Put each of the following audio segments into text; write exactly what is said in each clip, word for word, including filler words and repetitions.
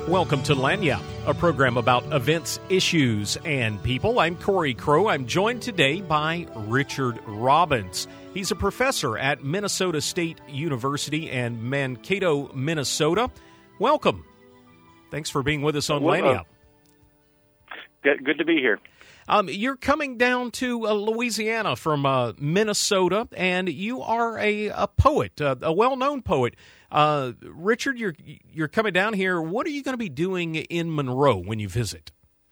Welcome to Lagniappe, a program about events, issues, and people. I'm Corey Crow. I'm joined today by Richard Robbins. He's a professor at Minnesota State University in Mankato, Minnesota. Welcome. Thanks for being with us on well, Lagniappe. Uh, good to be here. Um, you're coming down to uh, Louisiana from uh, Minnesota, and you are a, a poet, uh, a well-known poet. Uh, Richard, you're you're coming down here. What are you going to be doing in Monroe when you visit?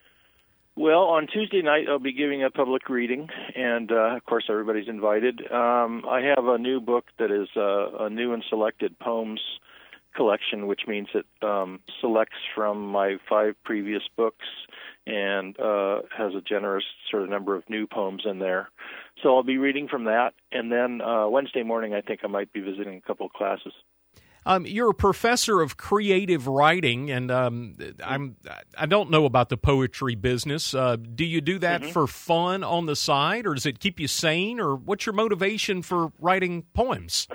Well, on Tuesday night, I'll be giving a public reading, and, uh, of course, everybody's invited. Um, I have a new book that is uh, a new and selected poems collection, which means it um, selects from my five previous books and uh, has a generous sort of number of new poems in there. So I'll be reading from that, and then uh, Wednesday morning I think I might be visiting a couple of classes. Um, you're a professor of creative writing, and um, I'm I don't know about the poetry business. Uh, do you do that mm-hmm. for fun on the side, or does it keep you sane, or what's your motivation for writing poems?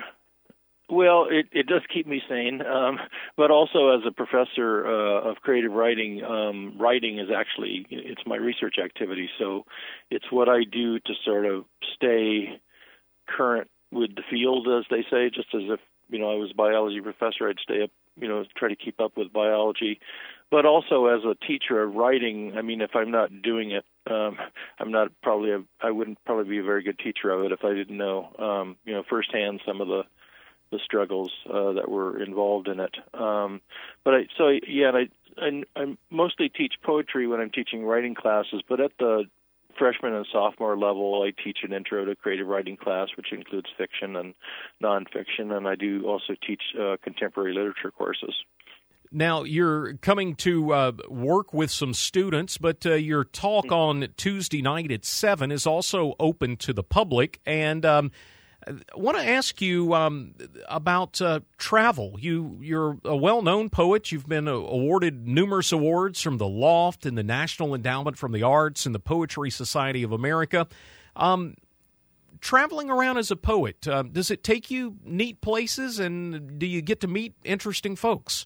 Well, it, it does keep me sane, um, but also as a professor uh, of creative writing, um, writing is actually, it's my research activity, so it's what I do to sort of stay current with the field, as they say, just as if, you know, I was a biology professor, I'd stay up, you know, try to keep up with biology. But also as a teacher of writing, I mean, if I'm not doing it, um, I'm not probably, a, I wouldn't probably be a very good teacher of it if I didn't know, um, you know, firsthand some of the the struggles uh, that were involved in it. Um, but I, so yeah, I, I I mostly teach poetry when I'm teaching writing classes. But at the freshman and sophomore level, I teach an intro to creative writing class, which includes fiction and nonfiction, and I do also teach uh, contemporary literature courses. Now, you're coming to uh, work with some students, but uh, your talk on Tuesday night at seven is also open to the public, and um, I want to ask you um, about uh, travel. You, you're a well-known poet. You've been uh, awarded numerous awards from the Loft and the National Endowment for the Arts and the Poetry Society of America. Um, traveling around as a poet, uh, does it take you neat places, and do you get to meet interesting folks?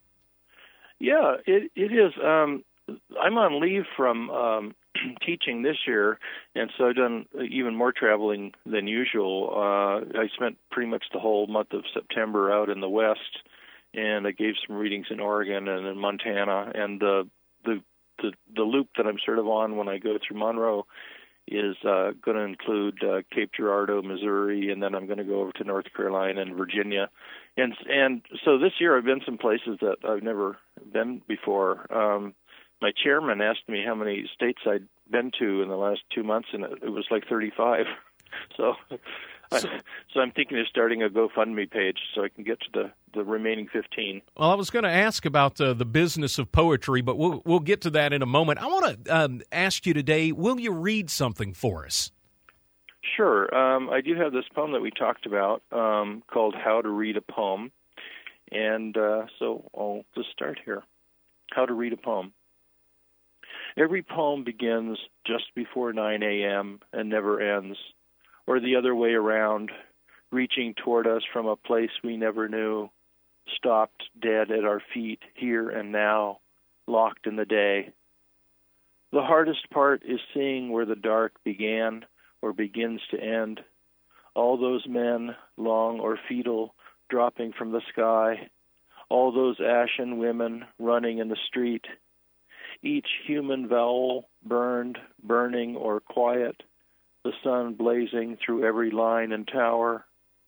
Yeah, it, it is. Um, I'm on leave from Um teaching this year, and so I've done even more traveling than usual. Uh, I spent pretty much the whole month of September out in the West, and I gave some readings in Oregon and in Montana. And the the the, the loop that I'm sort of on when I go through Monroe is uh, going to include uh, Cape Girardeau, Missouri, and then I'm going to go over to North Carolina and Virginia. And and so this year I've been some places that I've never been before. Um, My chairman asked me how many states I'd been to in the last two months, and it, it was like thirty-five. So, so, I, so I'm thinking of starting a GoFundMe page so I can get to the, the remaining fifteen. Well, I was going to ask about uh, the business of poetry, but we'll we'll get to that in a moment. I want to um, ask you today, will you read something for us? Sure. Um, I do have this poem that we talked about um, called How to Read a Poem, and uh, so I'll just start here. How to Read a Poem. Every poem begins just before nine a.m. and never ends, or the other way around, reaching toward us from a place we never knew, stopped dead at our feet, here and now, locked in the day. The hardest part is seeing where the dark began or begins to end. All those men, long or fetal, dropping from the sky, all those ashen women running in the street, each human vowel burned, burning, or quiet, the sun blazing through every line and tower.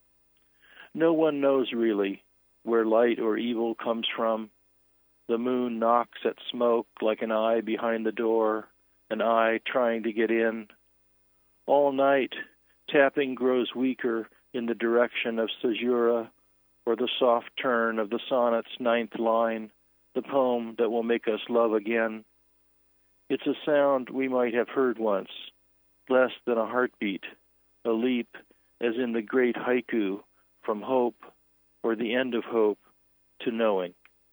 No one knows really where light or evil comes from. The moon knocks at smoke like an eye behind the door, an eye trying to get in. All night, tapping grows weaker in the direction of caesura, or the soft turn of the sonnet's ninth line, the poem that will make us love again. It's a sound we might have heard once, less than a heartbeat, a leap, as in the great haiku, from hope, or the end of hope, to knowing.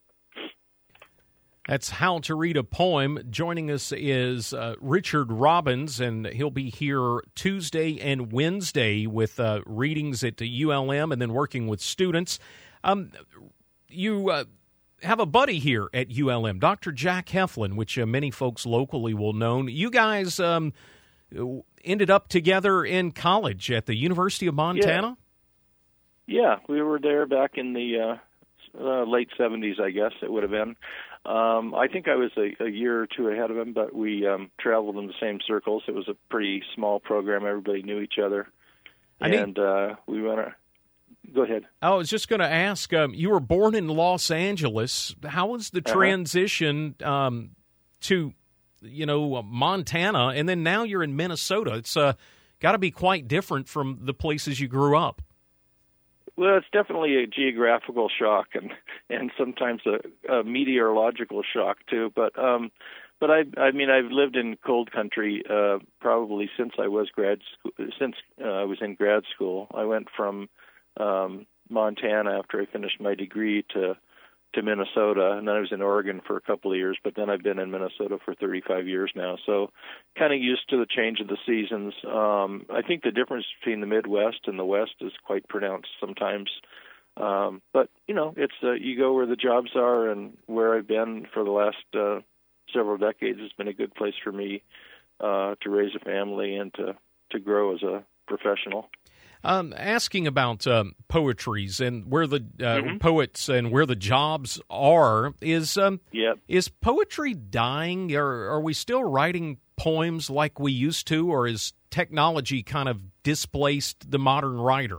That's How to Read a Poem. Joining us is uh, Richard Robbins, and he'll be here Tuesday and Wednesday with uh, readings at the U L M and then working with students. Um, you uh, have a buddy here at U L M, Doctor Jack Heflin, which uh, many folks locally will know. You guys um, ended up together in college at the University of Montana? Yeah, yeah we were there back in the uh, uh, late seventies, I guess it would have been. Um, I think I was a, a year or two ahead of him, but we um, traveled in the same circles. It was a pretty small program. Everybody knew each other. I and need... uh, we went... A... Go ahead. I was just going to ask, um, you were born in Los Angeles. How was the uh-huh. transition um, to, you know, Montana, and then now you're in Minnesota? It's uh, got to be quite different from the places you grew up. Well, it's definitely a geographical shock and, and sometimes a, a meteorological shock, too. But, um, but I, I mean, I've lived in cold country uh, probably since I was grad school, since uh, I was in grad school. I went from um, Montana after I finished my degree to to Minnesota, and then I was in Oregon for a couple of years, but then I've been in Minnesota for thirty-five years now, so kind of used to the change of the seasons. Um, I think the difference between the Midwest and the West is quite pronounced sometimes, um, but, you know, it's uh, you go where the jobs are, and where I've been for the last uh, several decades has been a good place for me uh, to raise a family and to, to grow as a professional. Um, asking about um, poetries and where the uh, mm-hmm. poets and where the jobs are, is um, yep. is poetry dying? Or are we still writing poems like we used to, or is technology kind of displaced the modern writer?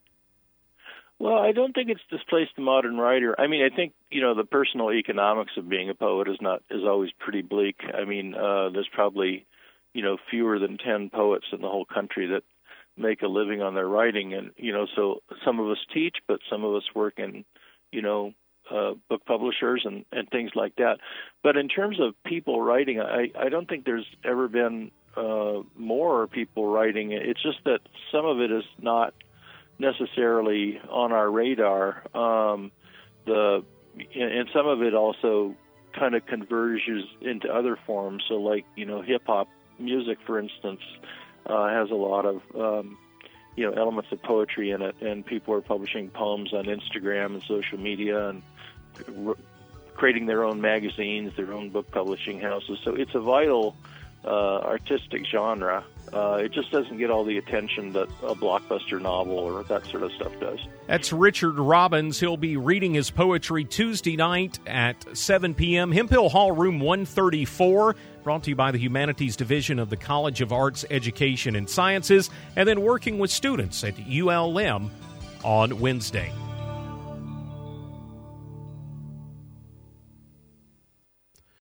Well, I don't think it's displaced the modern writer. I mean, I think, you know, the personal economics of being a poet is not is always pretty bleak. I mean, uh, there's probably, you know, fewer than ten poets in the whole country that make a living on their writing, and you know, so some of us teach, but some of us work in, you know, uh, book publishers and, and things like that. But in terms of people writing, I, I don't think there's ever been uh, more people writing. It's just that some of it is not necessarily on our radar. Um, the and some of it also kind of converges into other forms. So, like, you know, hip hop music, for instance, Uh, has a lot of, um, you know, elements of poetry in it, and people are publishing poems on Instagram and social media and r- creating their own magazines, their own book publishing houses. So it's a vital uh, artistic genre. Uh, it just doesn't get all the attention that a blockbuster novel or that sort of stuff does. That's Richard Robbins. He'll be reading his poetry Tuesday night at seven p.m. Hemphill Hall, room one thirty-four. Brought to you by the Humanities Division of the College of Arts, Education, and Sciences, and then working with students at U L M on Wednesday.